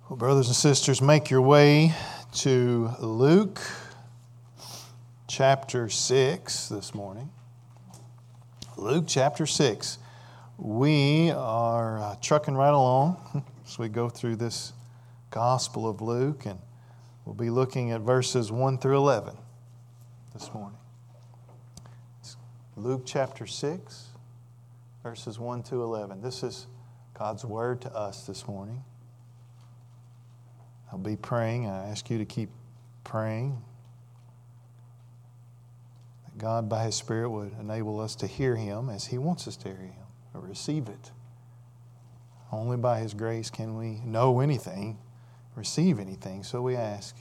Well, brothers and sisters, make your way to Luke chapter 6 this morning. Luke chapter 6. We are trucking right along as we go through this Gospel of Luke, and we'll be looking at verses 1 through 11 this morning. It's Luke chapter 6, verses 1 to 11. This is God's Word to us this morning. I'll be praying. I ask you to keep praying that God, by His Spirit, would enable us to hear Him as He wants us to hear Him, or receive it. Only by His grace can we know anything, receive anything, so we ask.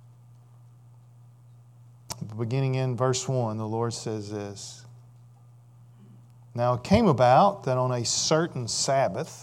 Beginning in verse 1, the Lord says this: Now it came about that on a certain Sabbath,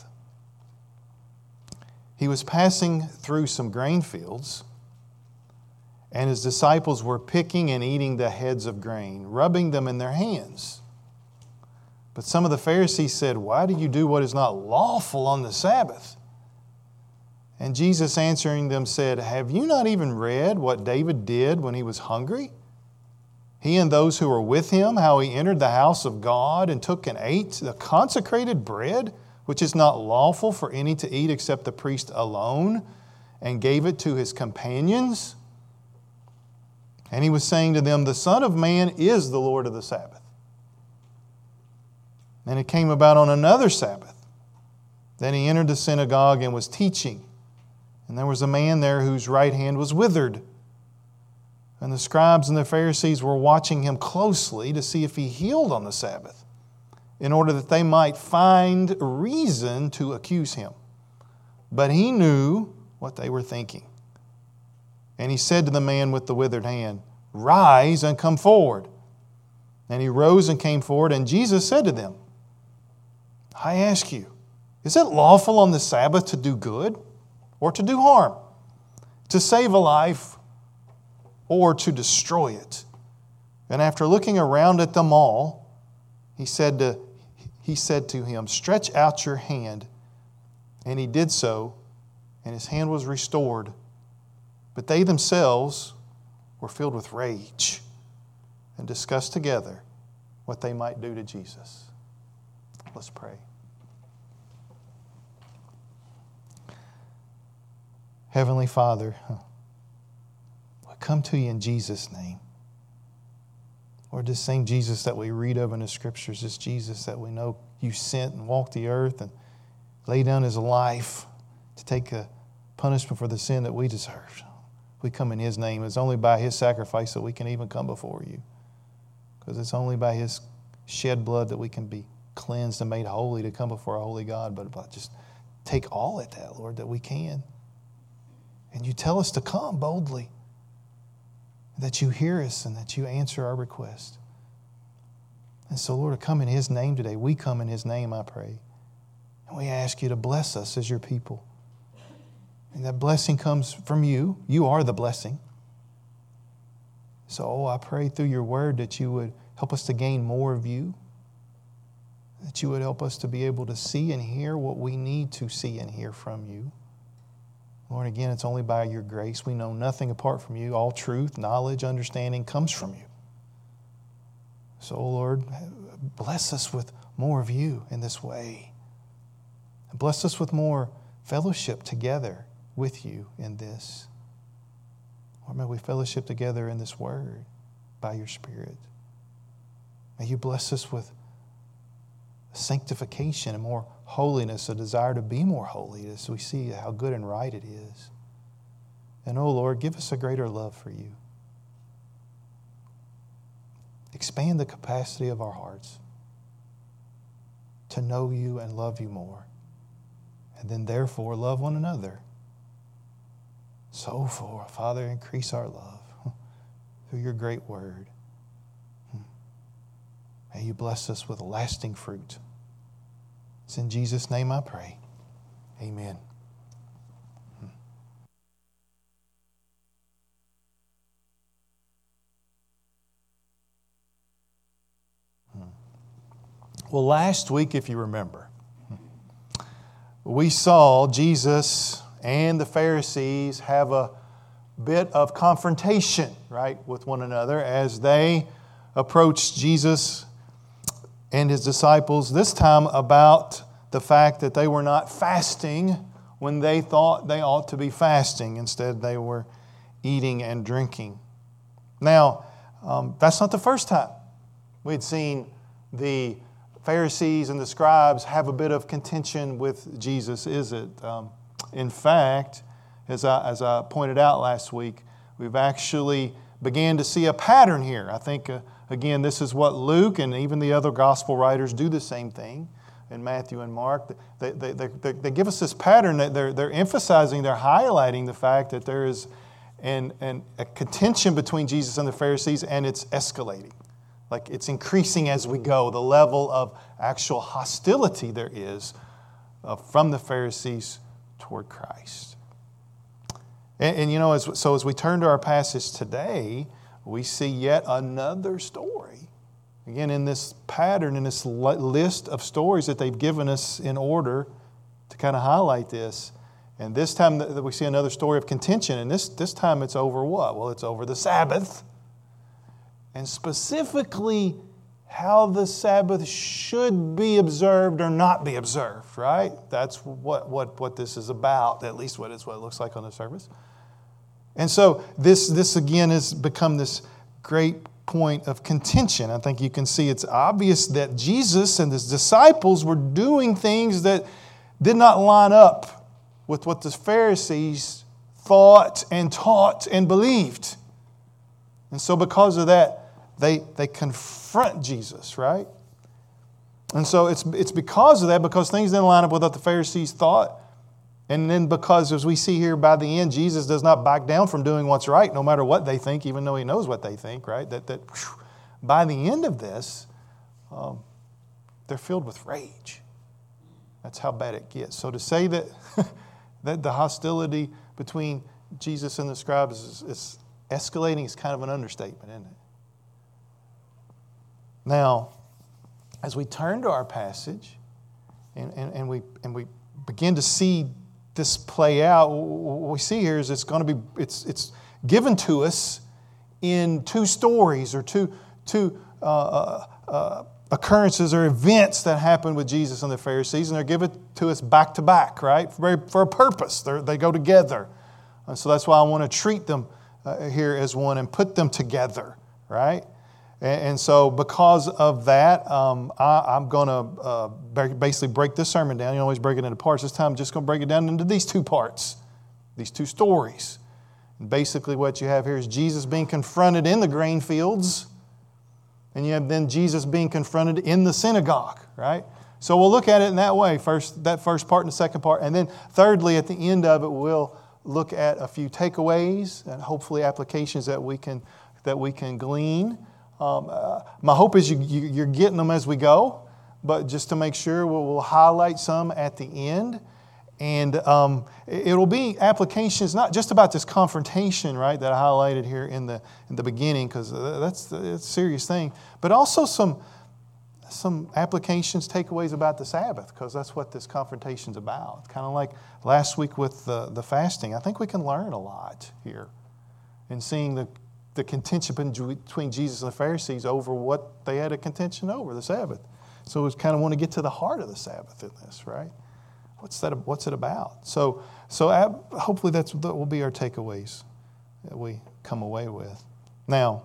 He was passing through some grain fields, and His disciples were picking and eating the heads of grain, rubbing them in their hands. But some of the Pharisees said, Why do you do what is not lawful on the Sabbath? And Jesus answering them said, Have you not even read what David did when he was hungry? He and those who were with him, how he entered the house of God and took and ate the consecrated bread, which is not lawful for any to eat except the priest alone, and gave it to his companions. And he was saying to them, The Son of Man is the Lord of the Sabbath. And it came about on another Sabbath. Then he entered the synagogue and was teaching. And there was a man there whose right hand was withered. And the scribes and the Pharisees were watching him closely to see if he healed on the Sabbath, in order that they might find reason to accuse him. But he knew what they were thinking. And he said to the man with the withered hand, Rise and come forward. And he rose and came forward, and Jesus said to them, I ask you, is it lawful on the Sabbath to do good or to do harm, to save a life or to destroy it? And after looking around at them all, He said to him, Stretch out your hand. And he did so, and his hand was restored. But they themselves were filled with rage and discussed together what they might do to Jesus. Let's pray. Heavenly Father, I come to you in Jesus' name. Lord, this same Jesus that we read of in the Scriptures, this Jesus that we know you sent and walked the earth and laid down His life to take a punishment for the sin that we deserved. We come in His name. It's only by His sacrifice that we can even come before you. Because it's only by His shed blood that we can be cleansed and made holy to come before a holy God. But just take all at that, Lord, that we can. And you tell us to come boldly, that you hear us and that you answer our request. And so, Lord, come in His name today. We come in His name, I pray. And we ask you to bless us as your people. And that blessing comes from you. You are the blessing. So, I pray through your word that you would help us to gain more of you, that you would help us to be able to see and hear what we need to see and hear from you. Lord, again, it's only by your grace. We know nothing apart from you. All truth, knowledge, understanding comes from you. So, Lord, bless us with more of you in this way. And bless us with more fellowship together with you in this. Lord, may we fellowship together in this word by your Spirit. May you bless us with sanctification and more holiness, a desire to be more holy as we see how good and right it is. And, oh Lord, give us a greater love for you. Expand the capacity of our hearts to know you and love you more. And then therefore love one another. So, Father, increase our love through your great word. May you bless us with lasting fruit. It's in Jesus' name I pray. Amen. Well, last week, if you remember, we saw Jesus and the Pharisees have a bit of confrontation, right, with one another as they approach Jesus and His disciples, this time about the fact that they were not fasting when they thought they ought to be fasting. Instead, they were eating and drinking. Now, that's not the first time we'd seen the Pharisees and the scribes have a bit of contention with Jesus, is it? In fact, as I pointed out last week, we've actually began to see a pattern here. I think, again, this is what Luke and even the other gospel writers do the same thing in Matthew and Mark. They give us this pattern that they're emphasizing, they're highlighting the fact that there is a contention between Jesus and the Pharisees, and it's escalating. Like it's increasing as we go, the level of actual hostility there is from the Pharisees toward Christ. And you know, as we turn to our passage today, we see yet another story. Again, in this pattern, in this list of stories that they've given us in order to kind of highlight this. And this time we see another story of contention. And this time it's over what? Well, it's over the Sabbath. And specifically, how the Sabbath should be observed or not be observed, right? That's what this is about, at least what it looks like on the surface. And so this again has become this great point of contention. I think you can see it's obvious that Jesus and His disciples were doing things that did not line up with what the Pharisees thought and taught and believed. And so because of that, they confront Jesus, right? And so it's because of that, because things didn't line up with what the Pharisees thought. And then because, as we see here by the end, Jesus does not back down from doing what's right, no matter what they think, even though He knows what they think, right? That by the end of this, they're filled with rage. That's how bad it gets. So to say that, that the hostility between Jesus and the scribes is escalating is kind of an understatement, isn't it? Now, as we turn to our passage and we begin to see this play out, what we see here is it's given to us in two stories or two occurrences or events that happen with Jesus and the Pharisees, and they're given to us back to back, right? For a purpose. They go together. And so that's why I want to treat them here as one and put them together, right? And so because of that, I'm going to basically break this sermon down. You always break it into parts. This time I'm just going to break it down into these two parts, these two stories. And basically what you have here is Jesus being confronted in the grain fields, and you have then Jesus being confronted in the synagogue, right? So we'll look at it in that way, that first part and the second part. And then thirdly, at the end of it, we'll look at a few takeaways and hopefully applications that we can glean. My hope is you're getting them as we go, but just to make sure, we'll highlight some at the end. And it'll be applications not just about this confrontation, right, that I highlighted here in the beginning, because that's a serious thing, but also some applications, takeaways about the Sabbath, because that's what this confrontation's about. Kind of like last week with the fasting. I think we can learn a lot here in seeing the contention between Jesus and the Pharisees over what they had a contention over, the Sabbath. So we kind of want to get to the heart of the Sabbath in this, right? What's it about? So hopefully that will be our takeaways that we come away with. Now,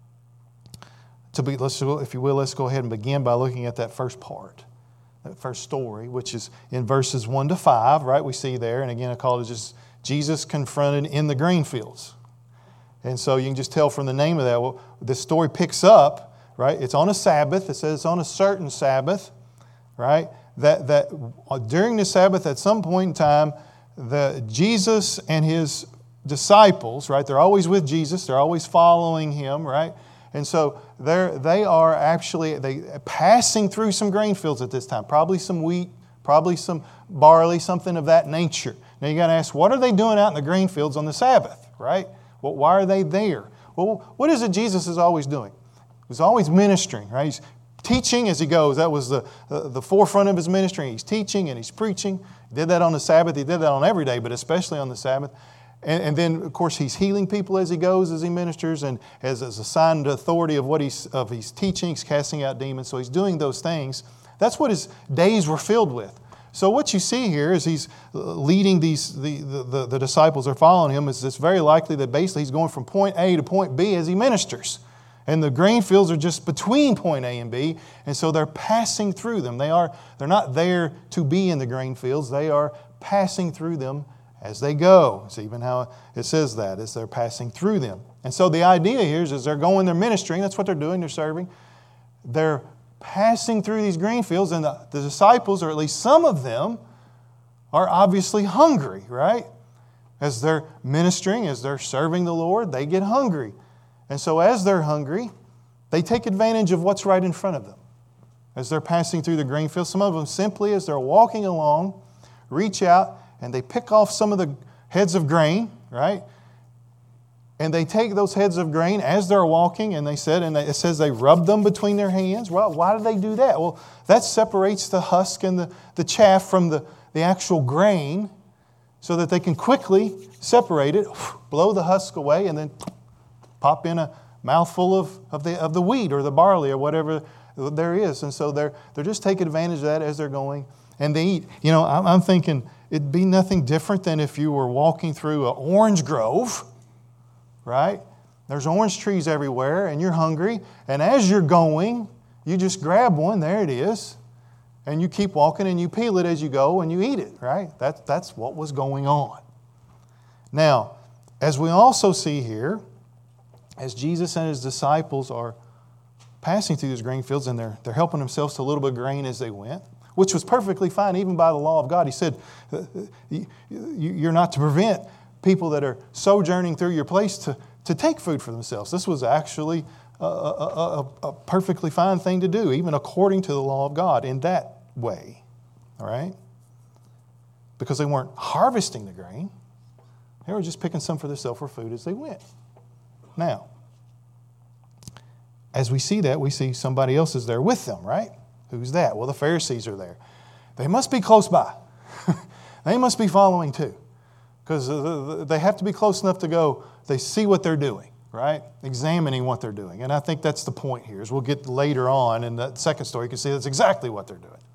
if you will, let's go ahead and begin by looking at that first part, that first story, which is in verses 1 to 5, right? We see there, and again I call it just Jesus confronted in the grain fields. And so you can just tell from the name of that, well, this story picks up, right? It's on a Sabbath. It says it's on a certain Sabbath, right? That during the Sabbath, at some point in time, Jesus and His disciples, right? They're always with Jesus. They're always following Him, right? And so they are actually passing through some grain fields at this time. Probably some wheat, probably some barley, something of that nature. Now you got to ask, what are they doing out in the grain fields on the Sabbath, right? Well, why are they there? Well, what is it Jesus is always doing? He's always ministering, right? He's teaching as he goes. That was the forefront of his ministry. He's teaching and he's preaching. He did that on the Sabbath. He did that on every day, but especially on the Sabbath. And then, of course, he's healing people as he goes, as he ministers, and as a sign of authority of what he's teaching. He's casting out demons. So he's doing those things. That's what his days were filled with. So what you see here is he's leading the disciples are following him. It's very likely that basically he's going from point A to point B as he ministers. And the grain fields are just between point A and B, and so they're passing through them. They're not there to be in the grain fields. They are passing through them as they go. It's even how it says that, is they're passing through them. And so the idea here is they're going, they're ministering. That's what they're doing. They're serving. They're passing through these grain fields, and the disciples, or at least some of them, are obviously hungry, right? As they're ministering, as they're serving the Lord, they get hungry. And so as they're hungry, they take advantage of what's right in front of them. As they're passing through the grain field, some of them simply, as they're walking along, reach out and they pick off some of the heads of grain, right? And they take those heads of grain as they're walking, and it says they rub them between their hands. Well, why do they do that? Well, that separates the husk and the chaff from the actual grain so that they can quickly separate it, blow the husk away, and then pop in a mouthful of the wheat or the barley or whatever there is. And so they're just taking advantage of that as they're going and they eat. You know, I'm thinking it'd be nothing different than if you were walking through an orange grove, right? There's orange trees everywhere and you're hungry. And as you're going, you just grab one, there it is, and you keep walking and you peel it as you go and you eat it, right? That's what was going on. Now, as we also see here, as Jesus and his disciples are passing through these grain fields and they're helping themselves to a little bit of grain as they went, which was perfectly fine even by the law of God. He said, you're not to prevent people that are sojourning through your place to take food for themselves. This was actually a perfectly fine thing to do, even according to the law of God in that way. All right? Because they weren't harvesting the grain. They were just picking some for themselves for food as they went. Now, as we see that, we see somebody else is there with them, right? Who's that? Well, the Pharisees are there. They must be close by. They must be following too. Because they have to be close enough to go, they see what they're doing, right? Examining what they're doing. And I think that's the point here, as we'll get later on in the second story, you can see that's exactly what they're doing.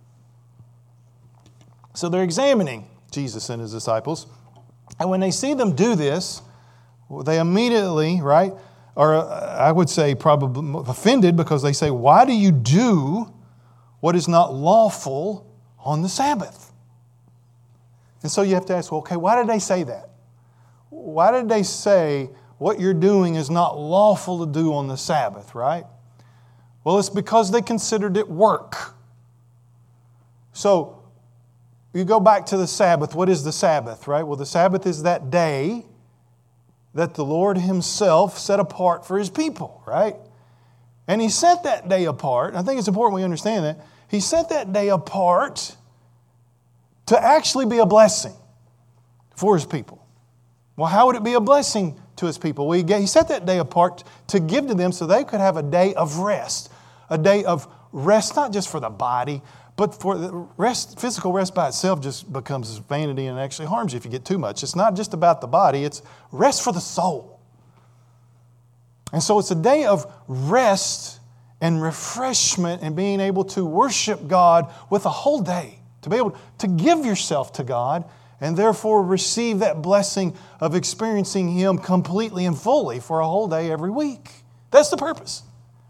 So they're examining Jesus and his disciples. And when they see them do this, they immediately, right, are, I would say, probably offended because they say, why do you do what is not lawful on the Sabbath? And so you have to ask, well, okay, why did they say that? Why did they say what you're doing is not lawful to do on the Sabbath, right? Well, it's because they considered it work. So you go back to the Sabbath. What is the Sabbath, right? Well, the Sabbath is that day that the Lord himself set apart for his people, right? And he set that day apart. I think it's important we understand that. He set that day apart to actually be a blessing for his people. Well, how would it be a blessing to his people? Well, he set that day apart to give to them so they could have a day of rest. A day of rest, not just for the body, but for the rest. Physical rest by itself just becomes vanity and actually harms you if you get too much. It's not just about the body, it's rest for the soul. And so it's a day of rest and refreshment and being able to worship God with a whole day. To be able to give yourself to God and therefore receive that blessing of experiencing Him completely and fully for a whole day every week. That's the purpose.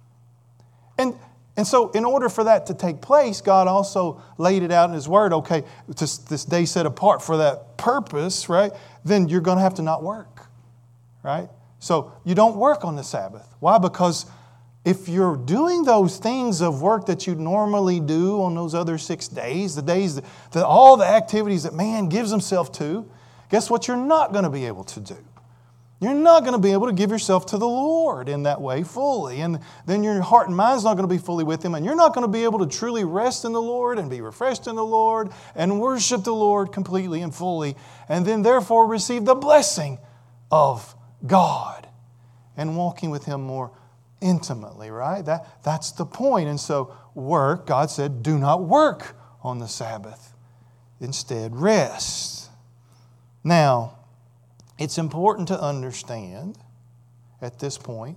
And so in order for that to take place, God also laid it out in His Word, okay, this day set apart for that purpose, right? Then you're going to have to not work, right? So you don't work on the Sabbath. Why? Because if you're doing those things of work that you normally do on those other 6 days, the days that all the activities that man gives himself to, guess what you're not going to be able to do? You're not going to be able to give yourself to the Lord in that way fully. And then your heart and mind is not going to be fully with Him. And you're not going to be able to truly rest in the Lord and be refreshed in the Lord and worship the Lord completely and fully. And then therefore receive the blessing of God and walking with Him more intimately, right? That's the point. And so work. God said, do not work on the Sabbath. Instead, rest. Now, it's important to understand at this point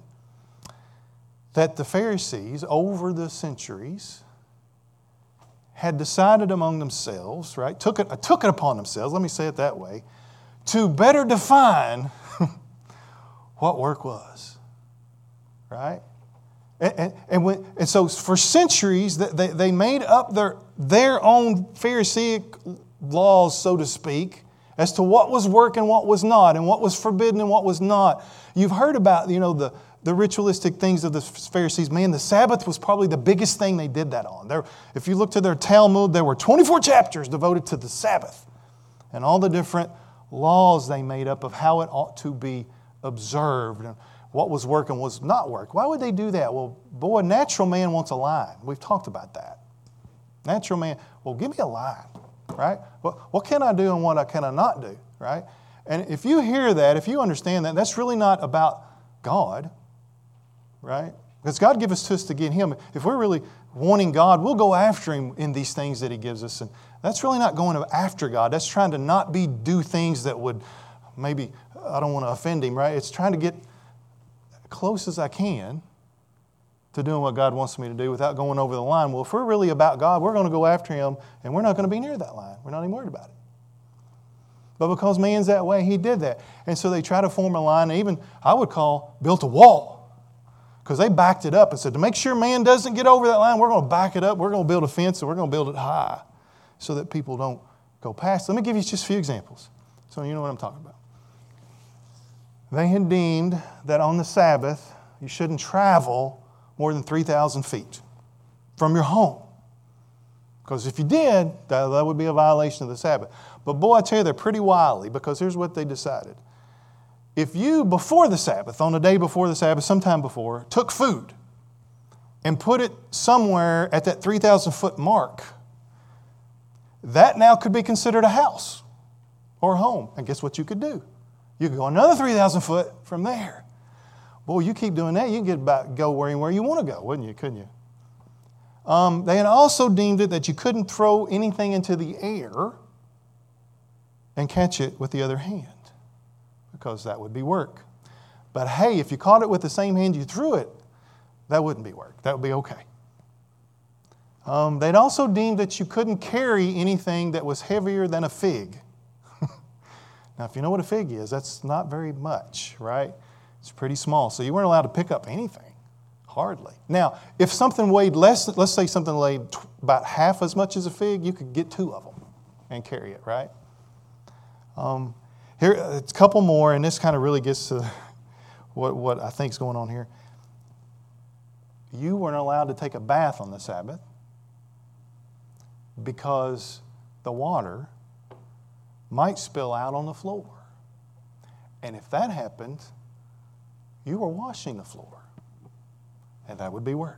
that the Pharisees, over the centuries, had decided among themselves, right? Took it upon themselves, let me say it that way, to better define what work was, right? And so for centuries, they made up their own Pharisaic laws, so to speak, as to what was work and what was not, and what was forbidden and what was not. You've heard about, the ritualistic things of the Pharisees. Man, the Sabbath was probably the biggest thing they did that on. If you look to their Talmud, there were 24 chapters devoted to the Sabbath and all the different laws they made up of how it ought to be observed and what was work and was not work. Why would they do that? Well, boy, natural man wants a line. We've talked about that. Natural man, well, give me a line, right? What can I do and what can I not do, right? And if you hear that, if you understand that, that's really not about God, right? Because God gives us to us to get Him. If we're really wanting God, we'll go after Him in these things that He gives us. And that's really not going after God. That's trying to not do things that would maybe, I don't want to offend Him, right? It's trying to get close as I can to doing what God wants me to do without going over the line. Well, if we're really about God, we're going to go after Him, and we're not going to be near that line. We're not even worried about it. But because man's that way, he did that. And so they try to form a line, and even, I would call, built a wall. Because they backed it up and said, to make sure man doesn't get over that line, we're going to back it up, we're going to build a fence, and we're going to build it high so that people don't go past. Let me give you just a few examples so you know what I'm talking about. They had deemed that on the Sabbath, you shouldn't travel more than 3,000 feet from your home. Because if you did, that would be a violation of the Sabbath. But boy, I tell you, they're pretty wily, because here's what they decided. If you, before the Sabbath, on the day before the Sabbath, sometime before, took food and put it somewhere at that 3,000-foot mark, that now could be considered a house or a home. And guess what you could do? You could go another 3,000 foot from there. Boy, you keep doing that, you can go where you want to go, wouldn't you? Couldn't you? They had also deemed it that you couldn't throw anything into the air and catch it with the other hand, because that would be work. But hey, if you caught it with the same hand you threw it, that wouldn't be work. That would be okay. They'd also deemed that you couldn't carry anything that was heavier than a fig. Now, if you know what a fig is, that's not very much, right? It's pretty small. So you weren't allowed to pick up anything. Hardly. Now, if something weighed less, let's say something weighed about half as much as a fig, you could get 2 of them and carry it, right? Here, it's a couple more, and this kind of really gets to what I think is going on here. You weren't allowed to take a bath on the Sabbath because the water might spill out on the floor. And if that happened, you were washing the floor. And that would be work.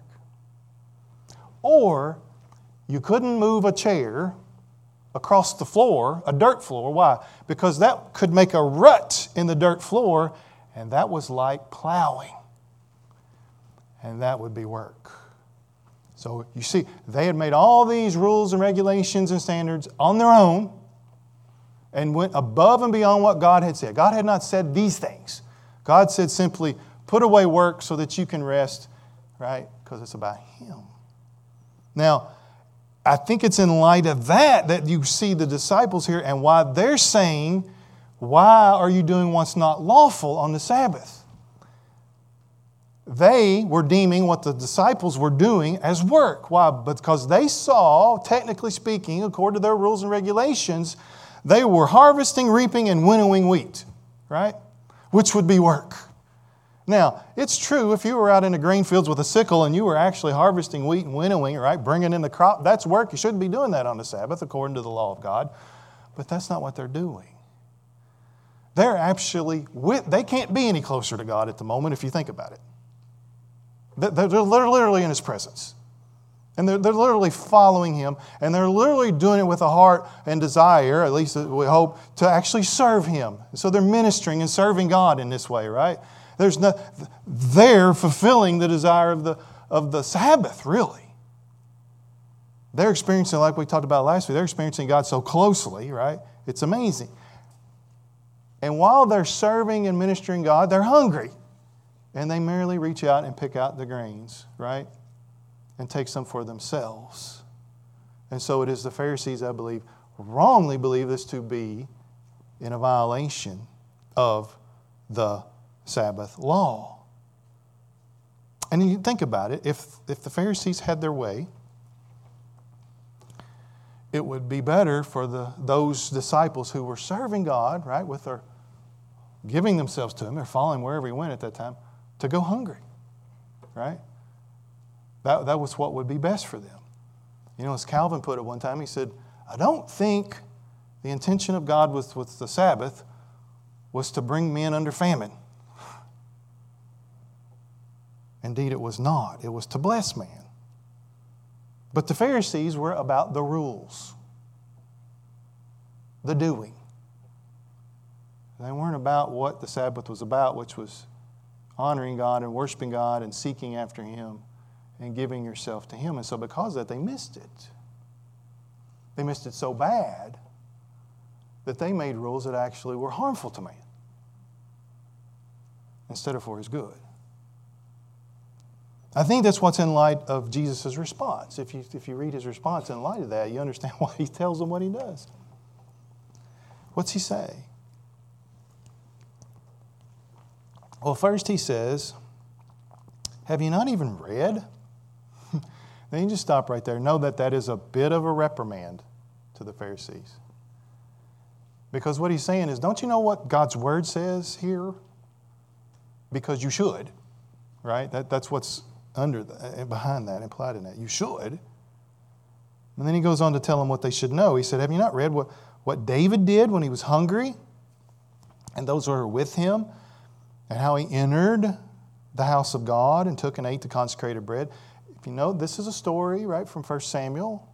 Or you couldn't move a chair across the floor, a dirt floor. Why? Because that could make a rut in the dirt floor, and that was like plowing. And that would be work. So you see, they had made all these rules and regulations and standards on their own and went above and beyond what God had said. God had not said these things. God said simply, put away work so that you can rest, right? Because it's about Him. Now, I think it's in light of that you see the disciples here and why they're saying, why are you doing what's not lawful on the Sabbath? They were deeming what the disciples were doing as work. Why? Because they saw, technically speaking, according to their rules and regulations, they were harvesting, reaping, and winnowing wheat, right? Which would be work. Now, it's true, if you were out in the grain fields with a sickle and you were actually harvesting wheat and winnowing, right, bringing in the crop, that's work. You shouldn't be doing that on the Sabbath according to the law of God. But that's not what they're doing. They're actually, they can't be any closer to God at the moment if you think about it. They're literally in His presence. And they're literally following Him. And they're literally doing it with a heart and desire, at least we hope, to actually serve Him. So they're ministering and serving God in this way, right? They're fulfilling the desire of the Sabbath, really. They're experiencing, like we talked about last week, they're experiencing God so closely, right? It's amazing. And while they're serving and ministering God, they're hungry. And they merely reach out and pick out the grains, right? And take some for themselves. And so it is the Pharisees, I believe, wrongly believe this to be in a violation of the Sabbath law. And you think about it, if the Pharisees had their way, it would be better for those disciples who were serving God, right, with their giving themselves to Him, they're following wherever He went at that time, to go hungry, right? That was what would be best for them. You know, as Calvin put it one time, he said, I don't think the intention of God with the Sabbath was to bring men under famine. Indeed, it was not. It was to bless man. But the Pharisees were about the rules, the doing. They weren't about what the Sabbath was about, which was honoring God and worshiping God and seeking after Him and giving yourself to Him. And so because of that, they missed it. They missed it so bad that they made rules that actually were harmful to man instead of for his good. I think that's what's in light of Jesus' response. If you read His response in light of that, you understand why He tells them what He does. What's He say? Well, first He says, have you not even read? Then you just stop right there. Know that is a bit of a reprimand to the Pharisees. Because what He's saying is, don't you know what God's Word says here? Because you should, right? That's what's behind that, implied in that. You should. And then He goes on to tell them what they should know. He said, have you not read what David did when he was hungry? And those who were with him? And how he entered the house of God and took and ate the consecrated bread. If you know, this is a story, right, from 1 Samuel.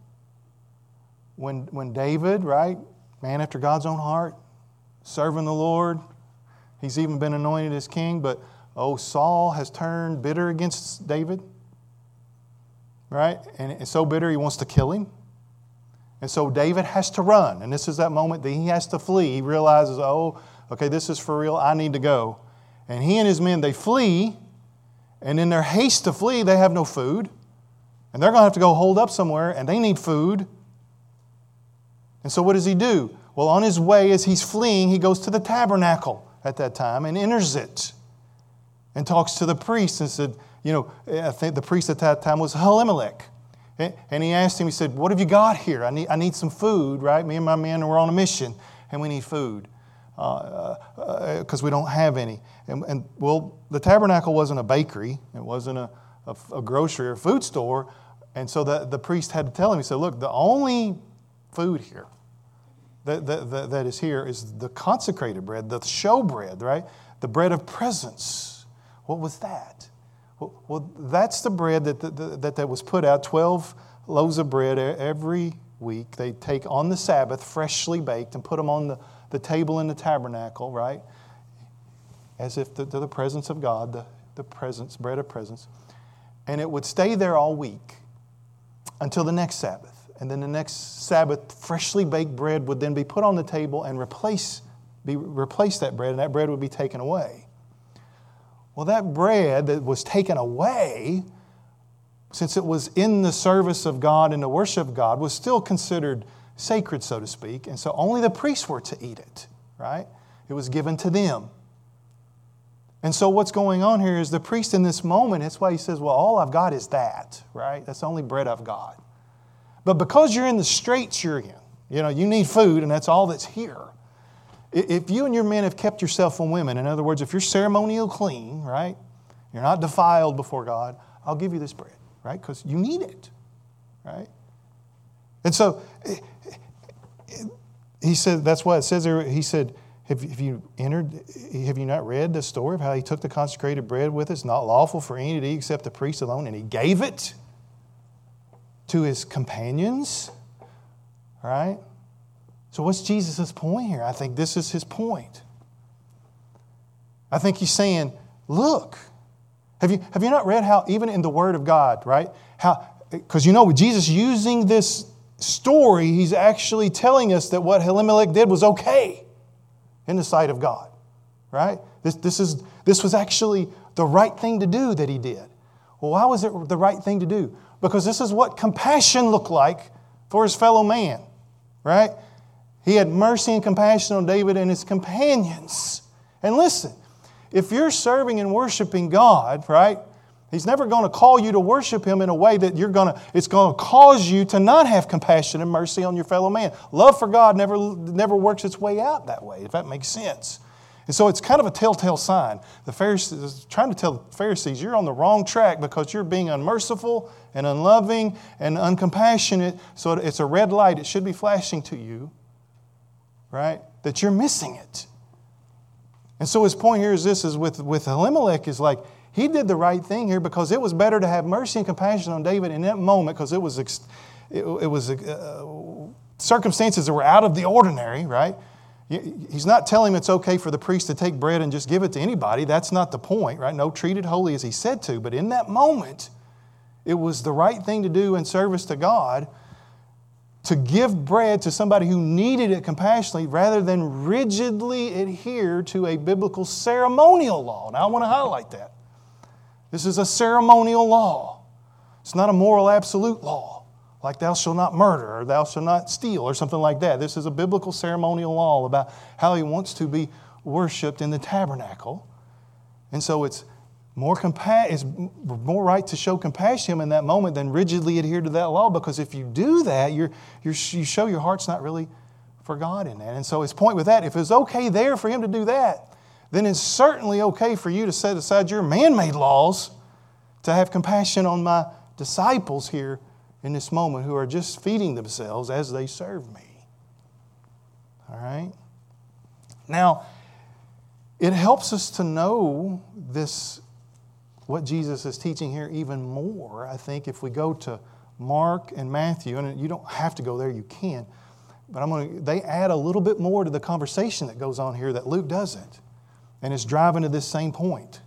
When David, right, man after God's own heart, serving the Lord, he's even been anointed as king, but Saul has turned bitter against David, right? And so bitter he wants to kill him. And so David has to run. And this is that moment that he has to flee. He realizes, okay, this is for real. I need to go. And he and his men, they flee. And in their haste to flee, they have no food. And they're going to have to go hold up somewhere, and they need food. And so what does he do? Well, on his way, as he's fleeing, he goes to the tabernacle at that time and enters it. And talks to the priest and said, I think the priest at that time was Elimelech. And he asked him, he said, what have you got here? I need some food, right? Me and my men were on a mission, and we need food because we don't have any. And the tabernacle wasn't a bakery. It wasn't a grocery or food store. And so the priest had to tell him, he said, look, the only food here that is here is the consecrated bread, the show bread, right? The bread of presence. What was that? Well, that's the bread that was put out, 12 loaves of bread every week. They take on the Sabbath, freshly baked, and put them on the table in the tabernacle, right? As if to the presence of God, the presence, bread of presence. And it would stay there all week until the next Sabbath. And then the next Sabbath, freshly baked bread would then be put on the table and replace that bread, and that bread would be taken away. Well, that bread that was taken away, since it was in the service of God and the worship of God, was still considered sacred, so to speak. And so only the priests were to eat it, right? It was given to them. And so what's going on here is the priest in this moment, that's why he says, well, all I've got is that, right? That's the only bread I've got. But because you're in the straits you're in, you need food, and that's all that's here. If you and your men have kept yourself from women, in other words, if you're ceremonial clean, right, you're not defiled before God, I'll give you this bread, right, because you need it, right? And so he said, that's why it says there, he said, have you not read the story of how he took the consecrated bread with us? Not lawful for any to eat except the priest alone, and he gave it to his companions, right? So what's Jesus' point here? I think this is his point. I think he's saying, look, have you not read how even in the Word of God, right? How because Jesus using this story, he's actually telling us that what Elimelech did was okay in the sight of God. Right? This was actually the right thing to do that he did. Well, why was it the right thing to do? Because this is what compassion looked like for his fellow man. Right? He had mercy and compassion on David and his companions. And listen, if you're serving and worshiping God, right, He's never going to call you to worship Him in a way that it's going to cause you to not have compassion and mercy on your fellow man. Love for God never works its way out that way, if that makes sense. And so it's kind of a telltale sign. The Pharisees trying to tell the Pharisees, you're on the wrong track because you're being unmerciful and unloving and uncompassionate. So it's a red light. It should be flashing to you, right? That you're missing it. And so his point here is this: is with Elimelech is like he did the right thing here because it was better to have mercy and compassion on David in that moment because it was circumstances that were out of the ordinary, right? He's not telling him it's okay for the priest to take bread and just give it to anybody. That's not the point, right? No, treat it holy as he said to. But in that moment, it was the right thing to do in service to God to give bread to somebody who needed it compassionately rather than rigidly adhere to a biblical ceremonial law. Now, I want to highlight that. This is a ceremonial law. It's not a moral absolute law. Like thou shalt not murder or thou shalt not steal or something like that. This is a biblical ceremonial law about how He wants to be worshiped in the tabernacle. And so it's more right to show compassion in that moment than rigidly adhere to that law, because if you do that, you show your heart's not really for God in that. And so his point with that, if it's okay there for him to do that, then it's certainly okay for you to set aside your man-made laws to have compassion on my disciples here in this moment who are just feeding themselves as they serve me. All right? Now, it helps us to know what Jesus is teaching here even more, I think, if we go to Mark and Matthew, and you don't have to go there, you can, but they add a little bit more to the conversation that goes on here that Luke doesn't, and it's driving to this same point.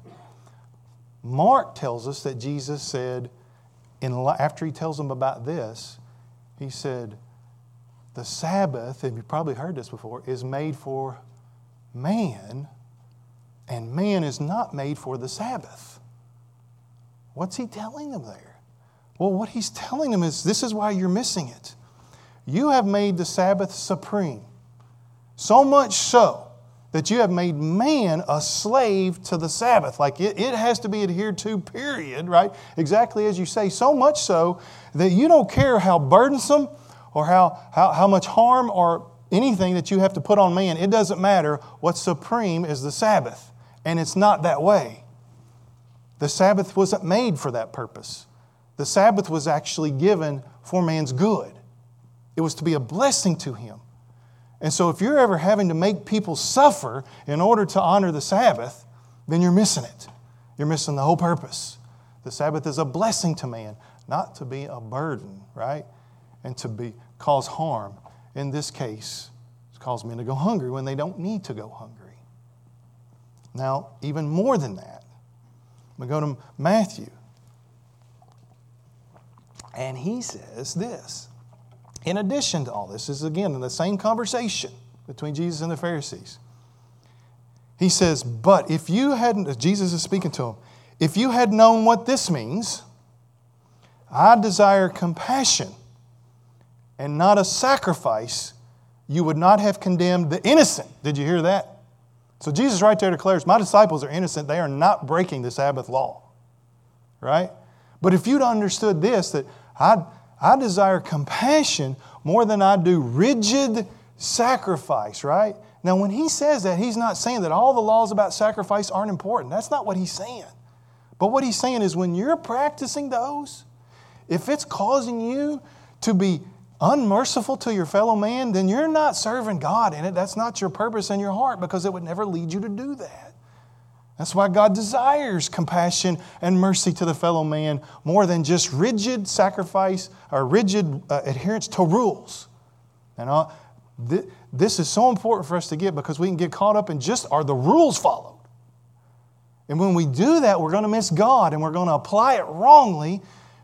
Mark tells us that Jesus said, after he tells them about this, he said, the Sabbath, and you've probably heard this before, is made for man, and man is not made for the Sabbath. What's he telling them there? Well, what he's telling them is, this is why you're missing it. You have made the Sabbath supreme, so much so that you have made man a slave to the Sabbath. Like it has to be adhered to, period, right? Exactly as you say, so much so that you don't care how burdensome or how much harm or anything that you have to put on man. It doesn't matter. What's supreme is the Sabbath. And it's not that way. The Sabbath wasn't made for that purpose. The Sabbath was actually given for man's good. It was to be a blessing to him. And so if you're ever having to make people suffer in order to honor the Sabbath, then you're missing it. You're missing the whole purpose. The Sabbath is a blessing to man, not to be a burden, right? And to cause harm. In this case, it's cause men to go hungry when they don't need to go hungry. Now, even more than that, we go to Matthew. And he says this. In addition to all this is again in the same conversation between Jesus and the Pharisees. He says, but if you hadn't, Jesus is speaking to him, if you had known what this means, I desire compassion and not a sacrifice, you would not have condemned the innocent. Did you hear that? So Jesus right there declares, my disciples are innocent. They are not breaking the Sabbath law. Right? But if you'd understood this, that I desire compassion more than I do rigid sacrifice, right? Now, when he says that, he's not saying that all the laws about sacrifice aren't important. That's not what he's saying. But what he's saying is when you're practicing those, if it's causing you to be unmerciful to your fellow man, then you're not serving God in it. That's not your purpose in your heart, because it would never lead you to do that. That's why God desires compassion and mercy to the fellow man more than just rigid sacrifice or rigid adherence to rules. And this is so important for us to get, because we can get caught up in just, are the rules followed? And when we do that, we're going to miss God, and we're going to apply it wrongly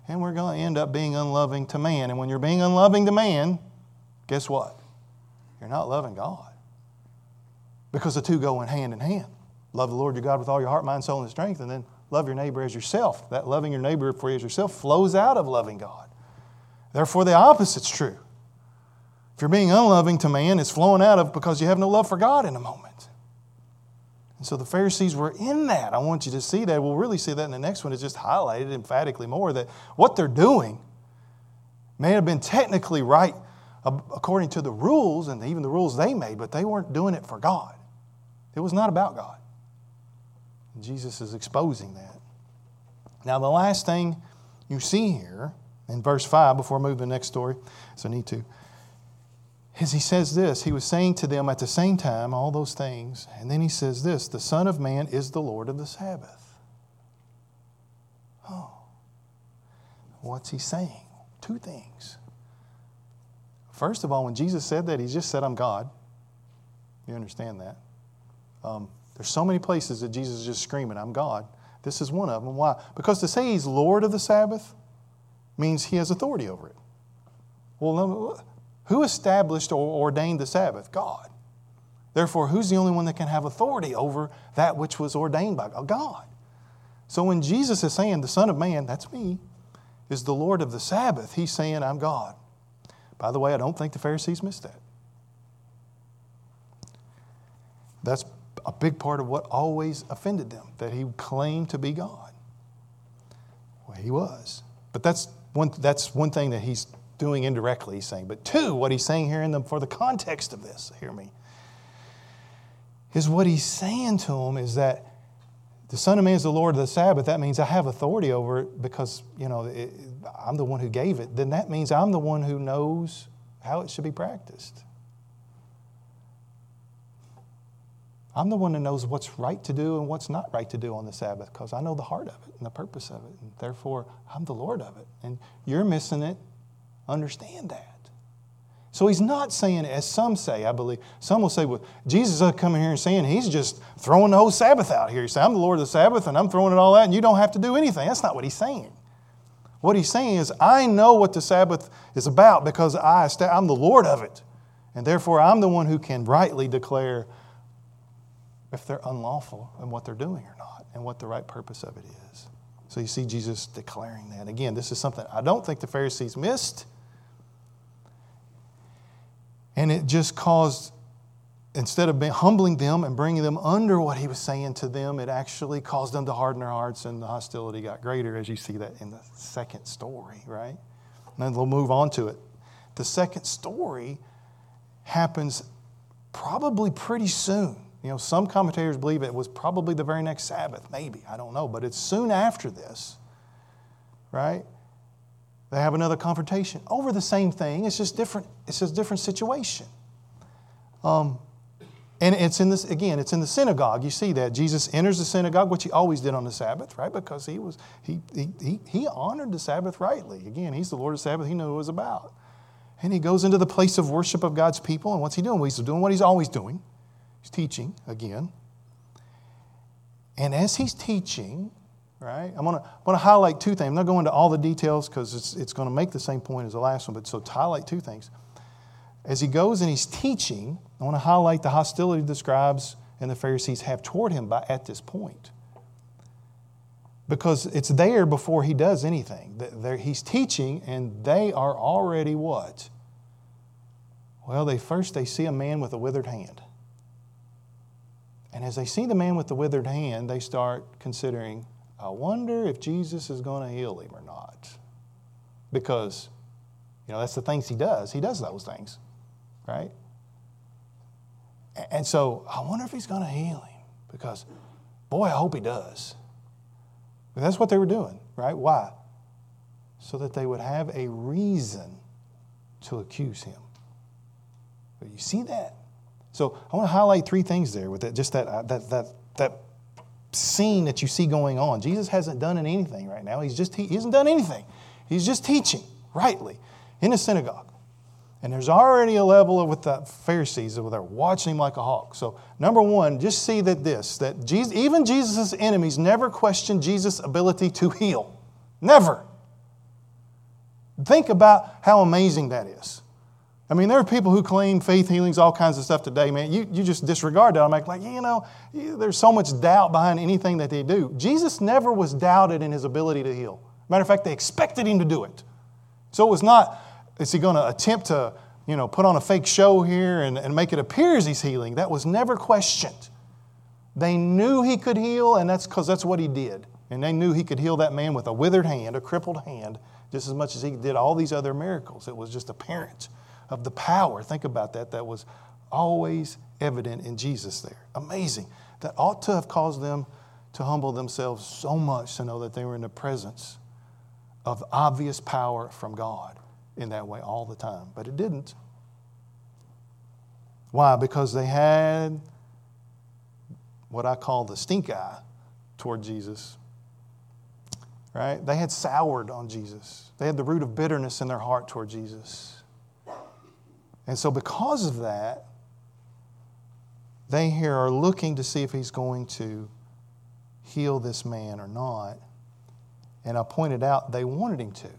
and we're going to end up being unloving to man. And when you're being unloving to man, guess what? You're not loving God. Because the two go in hand. Love the Lord your God with all your heart, mind, soul, and strength, and then love your neighbor as yourself. That loving your neighbor for you as yourself flows out of loving God. Therefore, the opposite's true. If you're being unloving to man, it's flowing out of because you have no love for God in a moment. And so the Pharisees were in that. I want you to see that. We'll really see that in the next one. It's just highlighted emphatically more that what they're doing may have been technically right according to the rules and even the rules they made, but they weren't doing it for God. It was not about God. And Jesus is exposing that. Now, the last thing you see here in verse 5, before I move to the next story, so I need to, is he says this. He was saying to them at the same time all those things, and then he says this, the Son of Man is the Lord of the Sabbath. Oh, what's he saying? Two things. First of all, when Jesus said that, he just said, I'm God. You understand that? There's so many places that Jesus is just screaming, I'm God. This is one of them. Why? Because to say he's Lord of the Sabbath means he has authority over it. Well, who established or ordained the Sabbath? God. Therefore, who's the only one that can have authority over that which was ordained by God? So when Jesus is saying the Son of Man, that's me, is the Lord of the Sabbath, he's saying, I'm God. By the way, I don't think the Pharisees missed that. That's a big part of what always offended them, that he claimed to be God. Well, he was. But that's one thing that he's doing indirectly, he's saying. But two, what he's saying here for the context of this, hear me, is what he's saying to them is that the Son of Man is the Lord of the Sabbath. That means I have authority over it because, I'm the one who gave it. Then that means I'm the one who knows how it should be practiced. I'm the one that knows what's right to do and what's not right to do on the Sabbath because I know the heart of it and the purpose of it. And therefore, I'm the Lord of it. And you're missing it. Understand that. So he's not saying, as some say, I believe, some will say, well, Jesus is coming here and saying he's just throwing the whole Sabbath out here. He said, I'm the Lord of the Sabbath and I'm throwing it all out and you don't have to do anything. That's not what he's saying. What he's saying is, I know what the Sabbath is about because I'm the Lord of it. And therefore, I'm the one who can rightly declare if they're unlawful in what they're doing or not and what the right purpose of it is. So you see Jesus declaring that. Again, this is something I don't think the Pharisees missed. And it just caused, instead of humbling them and bringing them under what he was saying to them, it actually caused them to harden their hearts and the hostility got greater, as you see that in the second story, right? And then we'll move on to it. The second story happens probably pretty soon. Some commentators believe it was probably the very next Sabbath, maybe, I don't know, but it's soon after this, right? They have another confrontation over the same thing. It's just different. It's just a different situation. And it's in this, again, it's in the synagogue. You see that Jesus enters the synagogue, which he always did on the Sabbath, right? Because he honored the Sabbath rightly. Again, he's the Lord of the Sabbath. He knew what it was about. And he goes into the place of worship of God's people. And what's he doing? Well, he's doing what he's always doing. He's teaching again. And as he's teaching, right, I'm going to highlight two things. I'm not going into all the details because it's going to make the same point as the last one. But so to highlight two things. As he goes and he's teaching, I want to highlight the hostility the scribes and the Pharisees have toward him at this point. Because it's there before he does anything. He's teaching and they are already what? Well, they see a man with a withered hand. And as they see the man with the withered hand, they start considering, I wonder if Jesus is going to heal him or not. Because, that's the things he does. He does those things, right? And so, I wonder if he's going to heal him. Because, boy, I hope he does. But that's what they were doing, right? Why? So that they would have a reason to accuse him. But you see that? So I want to highlight three things there with it, just that scene that you see going on. Jesus hasn't done anything right now. He hasn't done anything. He's just teaching rightly in a synagogue. And there's already a level with the Pharisees where they're watching him like a hawk. So number one, just see that even Jesus' enemies never questioned Jesus' ability to heal. Never. Think about how amazing that is. I mean, there are people who claim faith healings, all kinds of stuff today, man. You just disregard that. I'm like, there's so much doubt behind anything that they do. Jesus never was doubted in his ability to heal. Matter of fact, they expected him to do it. So it was not, is he going to attempt to, put on a fake show here and make it appear as he's healing? That was never questioned. They knew he could heal, and that's because that's what he did. And they knew he could heal that man with a withered hand, a crippled hand, just as much as he did all these other miracles. It was just apparent of the power. Think about that. That was always evident in Jesus there. Amazing. That ought to have caused them to humble themselves so much to know that they were in the presence of obvious power from God in that way all the time. But it didn't. Why? Because they had what I call the stink eye toward Jesus. Right? They had soured on Jesus. They had the root of bitterness in their heart toward Jesus. And so because of that, they here are looking to see if he's going to heal this man or not. And I pointed out they wanted him to.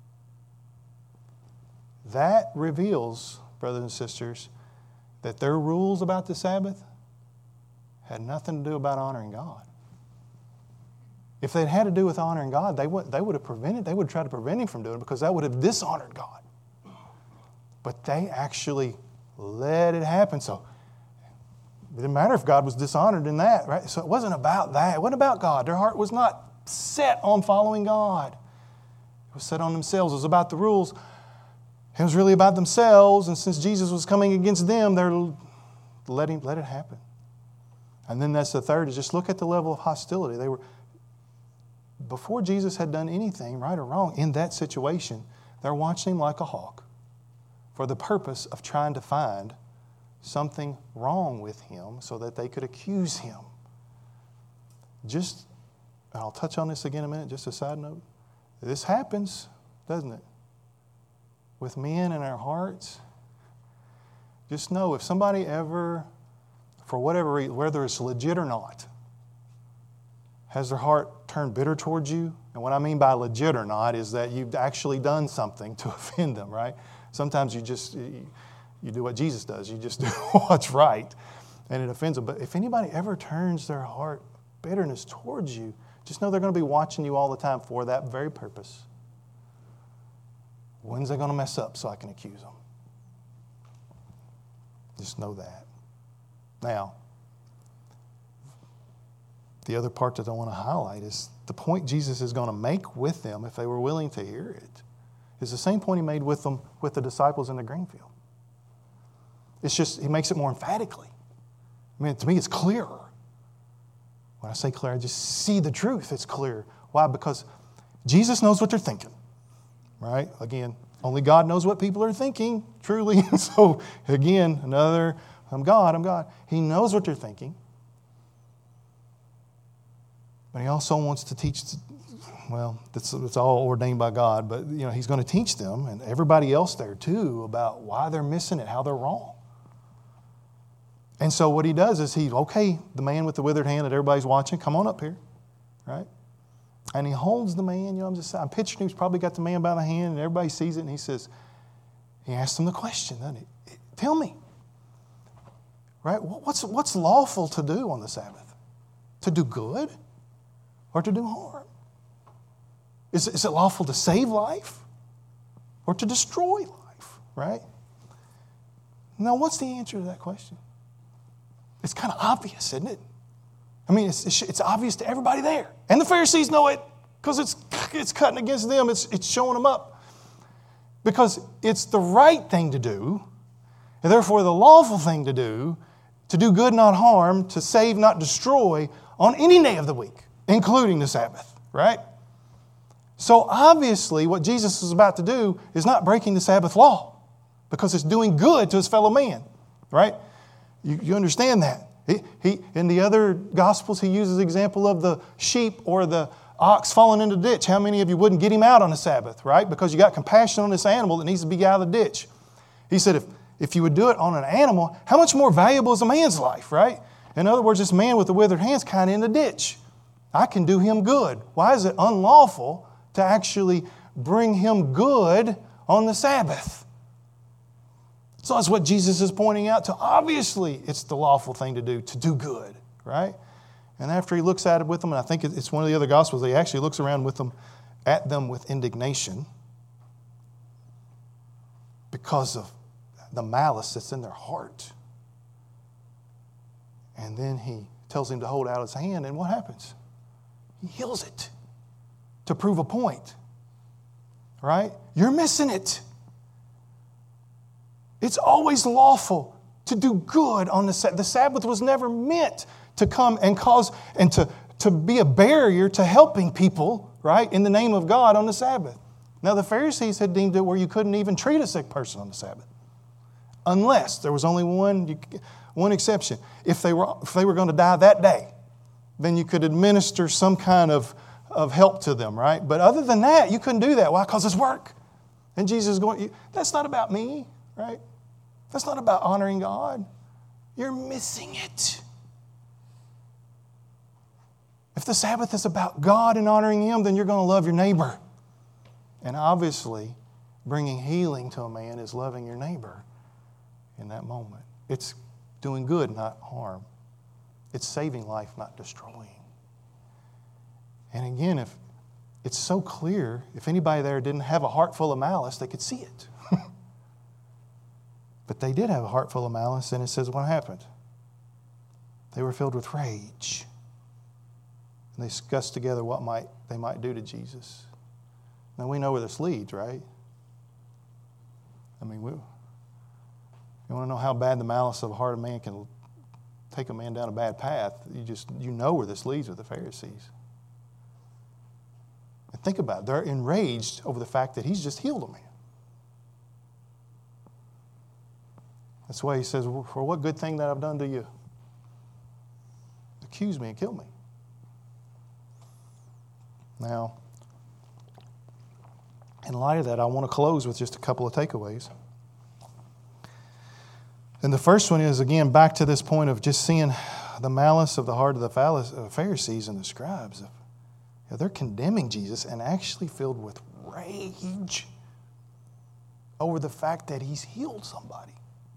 That reveals, brothers and sisters, that their rules about the Sabbath had nothing to do about honoring God. If they'd had to do with honoring God, they would have tried to prevent him from doing it because that would have dishonored God. But they actually let it happen. So it didn't matter if God was dishonored in that, right? So it wasn't about that. It wasn't about God. Their heart was not set on following God. It was set on themselves. It was about the rules. It was really about themselves. And since Jesus was coming against them, they're let it happen. And then that's the third, is just look at the level of hostility. They were, before Jesus had done anything, right or wrong, in that situation, they're watching him like a hawk for the purpose of trying to find something wrong with him so that they could accuse him. Just, I'll touch on this again in a minute, just a side note. This happens, doesn't it? With men in our hearts. Just know if somebody ever, for whatever reason, whether it's legit or not, has their heart turned bitter towards you, and what I mean by legit or not is that you've actually done something to offend them, right? Sometimes you do what Jesus does. You just do what's right, and it offends them. But if anybody ever turns their heart bitterness towards you, just know they're going to be watching you all the time for that very purpose. When's they going to mess up so I can accuse them? Just know that. Now, the other part that I want to highlight is the point Jesus is going to make with them, if they were willing to hear it, is the same point he made with them, with the disciples in the grain field. It's just, he makes it more emphatically. I mean, to me, it's clearer. When I say clear, I just see the truth. It's clear. Why? Because Jesus knows what they're thinking, right? Again, only God knows what people are thinking, truly. So, again, I'm God. He knows what they're thinking. But he also wants to teach, it's all ordained by God, but he's going to teach them and everybody else there too about why they're missing it, how they're wrong. And so what he does is the man with the withered hand that everybody's watching, come on up here, right? And he holds the man, I'm picturing he's probably got the man by the hand and everybody sees it and he asks him the question, doesn't he? Tell me, right? What's lawful to do on the Sabbath? To do good or to do harm? Is it lawful to save life or to destroy life, right? Now, what's the answer to that question? It's kind of obvious, isn't it? I mean, it's obvious to everybody there. And the Pharisees know it because it's cutting against them. It's showing them up. Because it's the right thing to do, and therefore the lawful thing to do good, not harm, to save, not destroy, on any day of the week, including the Sabbath, right? So obviously what Jesus is about to do is not breaking the Sabbath law because it's doing good to his fellow man, right? You understand that. He in the other Gospels, he uses the example of the sheep or the ox falling into the ditch. How many of you wouldn't get him out on the Sabbath, right? Because you got compassion on this animal that needs to be out of the ditch. He said, if you would do it on an animal, how much more valuable is a man's life, right? In other words, this man with the withered hand's kind of in the ditch. I can do him good. Why is it unlawful to actually bring him good on the Sabbath. So that's what Jesus is pointing out to. Obviously, it's the lawful thing to do good, right? And after he looks at it with them, and I think it's one of the other Gospels, he actually looks around at them with indignation because of the malice that's in their heart. And then he tells him to hold out his hand, and what happens? He heals it to prove a point, right? You're missing it. It's always lawful to do good on the Sabbath. The Sabbath was never meant to come and cause and to be a barrier to helping people, right, in the name of God on the Sabbath. Now, the Pharisees had deemed it where you couldn't even treat a sick person on the Sabbath, unless there was only one exception. If they were going to die that day, then you could administer some kind of help to them, right? But other than that, you couldn't do that. Why? Because it's work. And Jesus is going, that's not about me, right? That's not about honoring God. You're missing it. If the Sabbath is about God and honoring Him, then you're going to love your neighbor. And obviously, bringing healing to a man is loving your neighbor in that moment. It's doing good, not harm. It's saving life, not destroying. And again, if it's so clear, if anybody there didn't have a heart full of malice, they could see it. But they did have a heart full of malice, and it says what happened? They were filled with rage. And they discussed together what they might do to Jesus. Now we know where this leads, right? I mean, you want to know how bad the malice of a heart of man can take a man down a bad path, you know where this leads with the Pharisees. And think about it. They're enraged over the fact that he's just healed a man. That's why he says, for what good thing that I've done to you? Accuse me and kill me. Now, in light of that, I want to close with just a couple of takeaways. And the first one is, again, back to this point of just seeing the malice of the heart of the Pharisees and the scribes. They're condemning Jesus and actually filled with rage over the fact that he's healed somebody.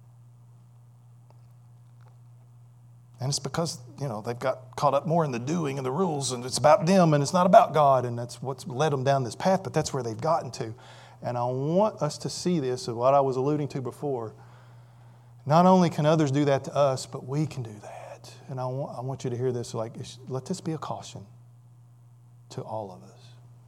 And it's because, they've got caught up more in the doing and the rules, and it's about them and it's not about God, and that's what's led them down this path, but that's where they've gotten to. And I want us to see this, of what I was alluding to before. Not only can others do that to us, but we can do that. And I want you to hear this, let this be a caution to all of us.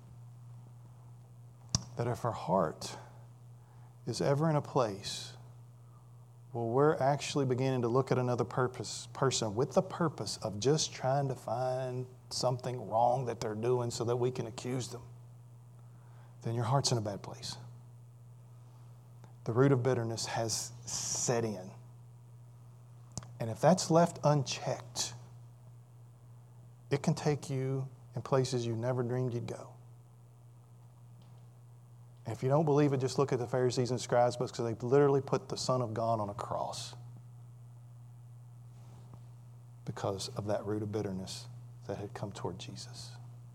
That if our heart is ever in a place where we're actually beginning to look at another person with the purpose of just trying to find something wrong that they're doing so that we can accuse them, then your heart's in a bad place. The root of bitterness has set in. And if that's left unchecked, it can take you in places you never dreamed you'd go. And if you don't believe it, just look at the Pharisees and scribes, because they literally put the Son of God on a cross because of that root of bitterness that had come toward Jesus.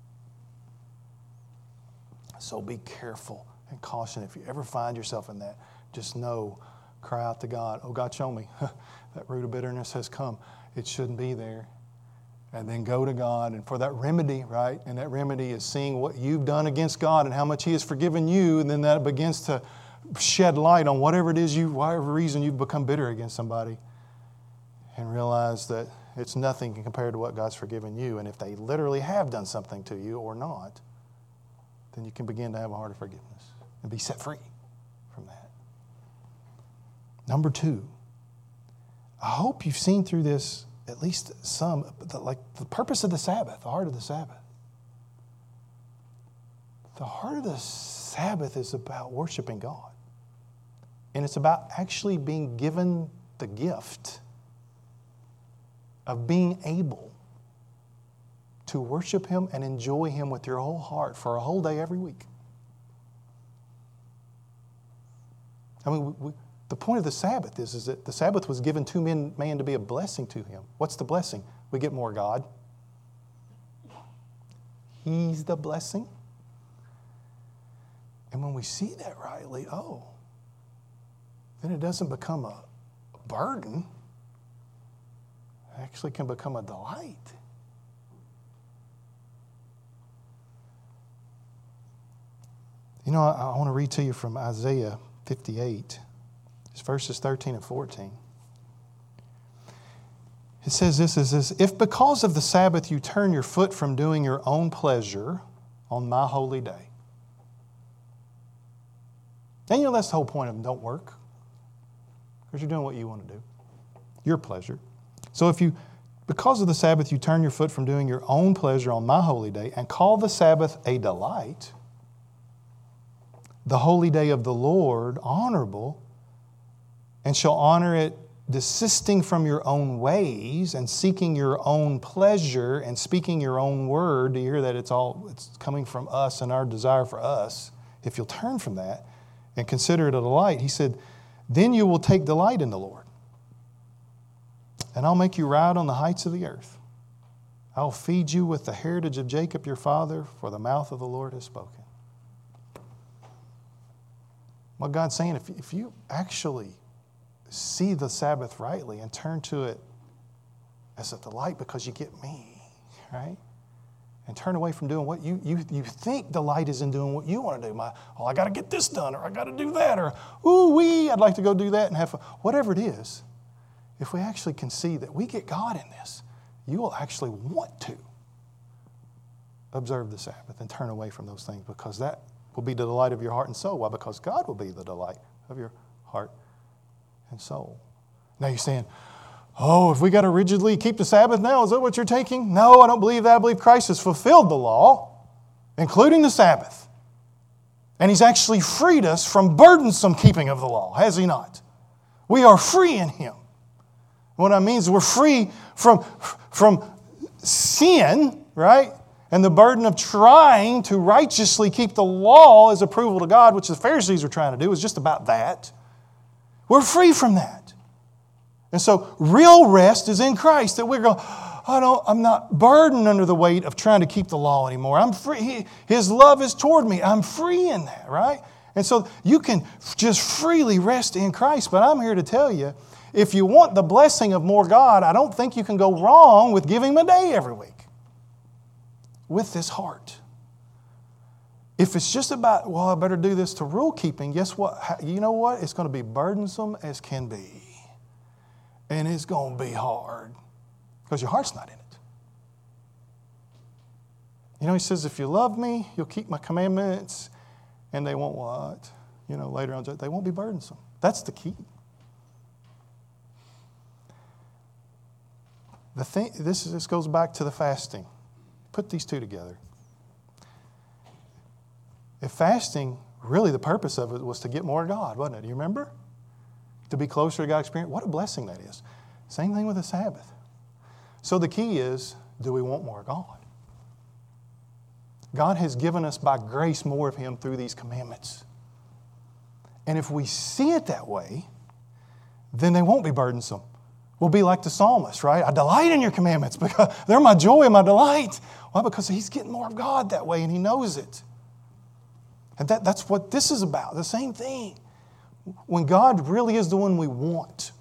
So be careful and caution. If you ever find yourself in that, just know, cry out to God, oh God, show me that root of bitterness has come. It shouldn't be there. And then go to God and for that remedy, right? And that remedy is seeing what you've done against God and how much He has forgiven you. And then that begins to shed light on whatever it is whatever reason you've become bitter against somebody. And realize that it's nothing compared to what God's forgiven you. And if they literally have done something to you or not, then you can begin to have a heart of forgiveness and be set free from that. Number 2, I hope you've seen through this at least some, the purpose of the Sabbath, the heart of the Sabbath. The heart of the Sabbath is about worshiping God. And it's about actually being given the gift of being able to worship Him and enjoy Him with your whole heart for a whole day every week. I mean, the point of the Sabbath is that the Sabbath was given to man to be a blessing to him. What's the blessing? We get more God. He's the blessing. And when we see that rightly, then it doesn't become a burden. It actually can become a delight. You know, I want to read to you from Isaiah 58. It's verses 13 and 14. It says this, if because of the Sabbath you turn your foot from doing your own pleasure on my holy day. And that's the whole point of don't work. Because you're doing what you want to do. Your pleasure. So if you, because of the Sabbath, you turn your foot from doing your own pleasure on my holy day and call the Sabbath a delight, the holy day of the Lord honorable, and shall honor it desisting from your own ways and seeking your own pleasure and speaking your own word. Do you hear that? It's coming from us and our desire for us. If you'll turn from that and consider it a delight, he said, then you will take delight in the Lord. And I'll make you ride on the heights of the earth. I'll feed you with the heritage of Jacob your father, for the mouth of the Lord has spoken. What God's saying, if you actually see the Sabbath rightly and turn to it as a delight because you get me, right? And turn away from doing what you think delight is in doing what you want to do. I got to get this done, or I got to do that, or I'd like to go do that and have fun. Whatever it is, if we actually can see that we get God in this, you will actually want to observe the Sabbath and turn away from those things, because that will be the delight of your heart and soul. Why? Because God will be the delight of your heart and soul. Now you're saying, if we got to rigidly keep the Sabbath now, is that what you're taking? No, I don't believe that. I believe Christ has fulfilled the law, including the Sabbath. And He's actually freed us from burdensome keeping of the law, has He not? We are free in Him. What that means is we're free from sin, right? And the burden of trying to righteously keep the law as approval to God, which the Pharisees were trying to do, was just about that. We're free from that. And so real rest is in Christ, that we're going, I'm not burdened under the weight of trying to keep the law anymore. I'm free. His love is toward me. I'm free in that, right? And so you can just freely rest in Christ. But I'm here to tell you, if you want the blessing of more God, I don't think you can go wrong with giving Him a day every week with this heart. If it's just about, I better do this to rule keeping, guess what? You know what? It's going to be burdensome as can be. And it's going to be hard because your heart's not in it. He says, if you love me, you'll keep my commandments, and they won't what? Later on, they won't be burdensome. That's the key. This goes back to the fasting. Put these two together. If fasting, really the purpose of it was to get more of God, wasn't it? Do you remember? To be closer to God's experience. What a blessing that is. Same thing with the Sabbath. So the key is, do we want more of God? God has given us by grace more of Him through these commandments. And if we see it that way, then they won't be burdensome. We'll be like the psalmist, right? I delight in your commandments because they're my joy and my delight. Why? Because he's getting more of God that way and he knows it. And that's what this is about, the same thing. When God really is the one we want,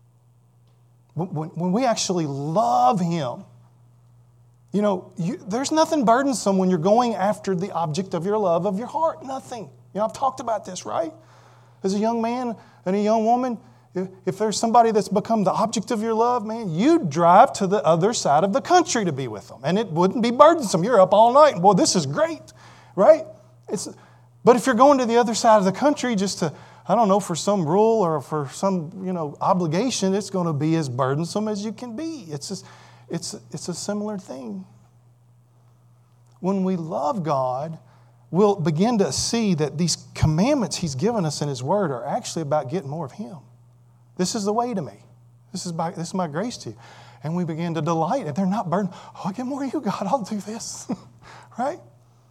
when we actually love Him, there's nothing burdensome when you're going after the object of your love of your heart. Nothing. I've talked about this, right? As a young man and a young woman, if there's somebody that's become the object of your love, man, you'd drive to the other side of the country to be with them. And it wouldn't be burdensome. You're up all night. Boy, this is great, right? But if you're going to the other side of the country just to, for some rule or for some, obligation, it's going to be as burdensome as you can be. It's a similar thing. When we love God, we'll begin to see that these commandments He's given us in His Word are actually about getting more of Him. This is the way to me. This is my grace to you. And we begin to delight, and they're not burdened. I get more of you, God. I'll do this. Right?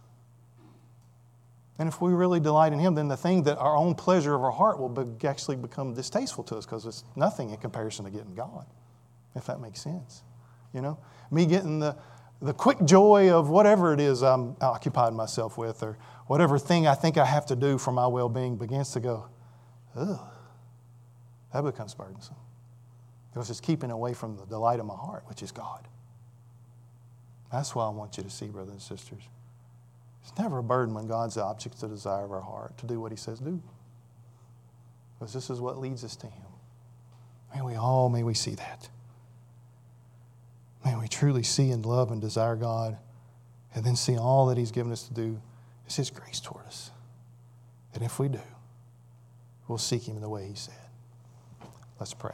And if we really delight in Him, then the thing that our own pleasure of our heart will actually become distasteful to us because it's nothing in comparison to getting God, if that makes sense. Me getting the the quick joy of whatever it is I'm occupied myself with, or whatever thing I think I have to do for my well-being begins to go, ugh, that becomes burdensome. Because it's keeping away from the delight of my heart, which is God. That's why I want you to see, brothers and sisters. It's never a burden when God's the object of the desire of our heart to do what He says do. Because this is what leads us to Him. May we see that. May we truly see and love and desire God, and then see all that He's given us to do is His grace toward us. And if we do, we'll seek Him in the way He said. Let's pray.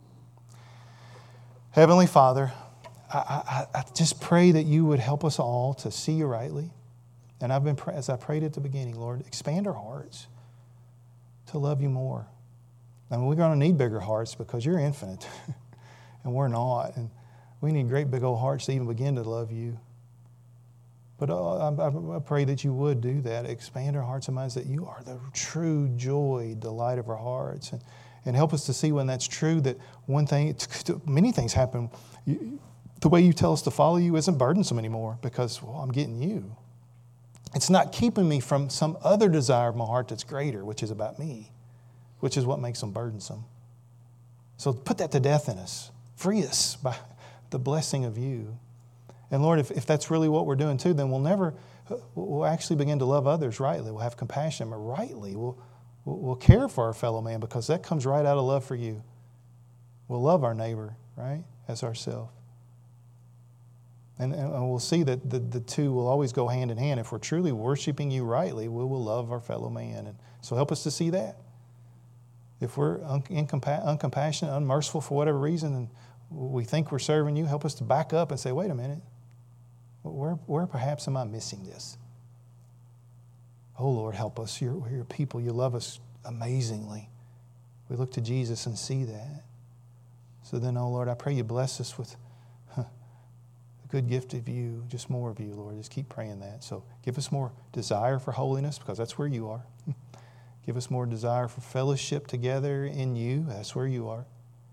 Heavenly Father, I just pray that You would help us all to see You rightly. And as I prayed at the beginning, Lord, expand our hearts to love You more. I mean, we're going to need bigger hearts because You're infinite and we're not. And we need great big old hearts to even begin to love You. But I pray that You would do that. Expand our hearts and minds, that You are the true joy, delight of our hearts. And help us to see when that's true, that many things happen. The way You tell us to follow You isn't burdensome anymore because, I'm getting You. It's not keeping me from some other desire of my heart that's greater, which is about me, which is what makes them burdensome. So put that to death in us. Free us by the blessing of You. And Lord, if that's really what we're doing too, then we'll actually begin to love others rightly. We'll have compassion rightly. We'll care for our fellow man because that comes right out of love for You. We'll love our neighbor, right, as ourselves. And we'll see that the two will always go hand in hand. If we're truly worshiping You rightly, we will love our fellow man. And so help us to see that. If we're uncompassionate, unmerciful for whatever reason, and we think we're serving You, help us to back up and say, wait a minute, where perhaps am I missing this? Oh, Lord, help us. We're Your people. You love us amazingly. We look to Jesus and see that. So then, oh, Lord, I pray You bless us with a good gift of You, just more of You, Lord. Just keep praying that. So give us more desire for holiness because that's where You are. Give us more desire for fellowship together in You. That's where You are.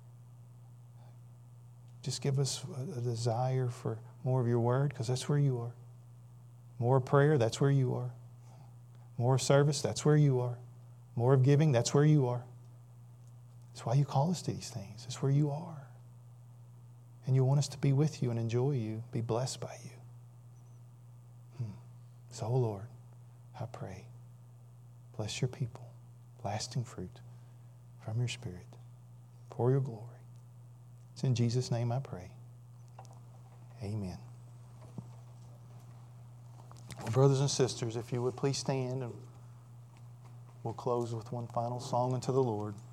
Just give us a desire for more of Your word because that's where You are. More prayer, that's where You are. More service, that's where You are. More of giving, that's where You are. That's why You call us to these things. That's where You are. And You want us to be with You and enjoy You, be blessed by You. So, Lord, I pray, bless Your people, lasting fruit from Your Spirit for Your glory. It's in Jesus' name I pray. Amen. Well, brothers and sisters, if you would please stand, and we'll close with one final song unto the Lord.